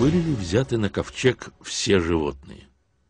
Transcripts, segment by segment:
Были ли взяты на ковчег все животные?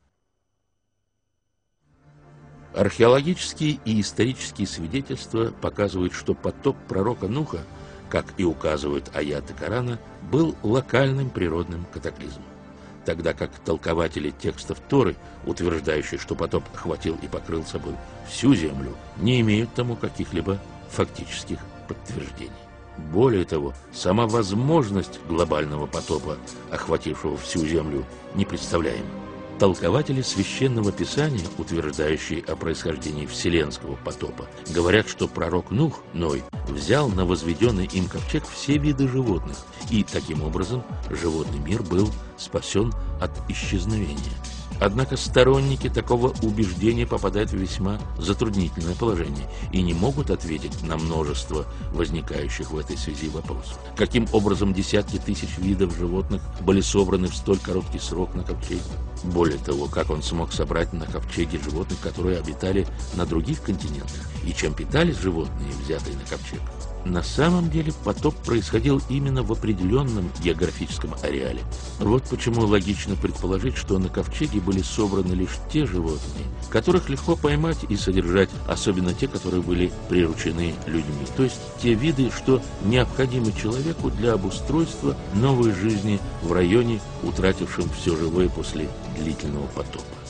Археологические и исторические свидетельства показывают, что потоп пророка Нуха, как и указывают аяты Корана, был локальным природным катаклизмом. Тогда как толкователи текстов Торы, утверждающие, что потоп охватил и покрыл собой всю землю, не имеют тому каких-либо фактических подтверждений. Более того, сама возможность глобального потопа, охватившего всю землю, непредставляема. Толкователи Священного Писания, утверждающие о происхождении Вселенского потопа, говорят, что пророк Нух, Ной, взял на возведенный им ковчег все виды животных, и таким образом животный мир был спасен от исчезновения. Однако сторонники такого убеждения попадают в весьма затруднительное положение и не могут ответить на множество возникающих в этой связи вопросов. Каким образом десятки тысяч видов животных были собраны в столь короткий срок на ковчеге? Более того, как он смог собрать на ковчеге животных, которые обитали на других континентах, и чем питались животные, взятые на ковчег? На самом деле потоп происходил именно в определенном географическом ареале. Вот почему логично предположить, что на ковчеге были собраны лишь те животные, которых легко поймать и содержать, особенно те, которые были приручены людьми, то есть те виды, что необходимы человеку для обустройства новой жизни в районе, утратившем все живое после длительного потопа.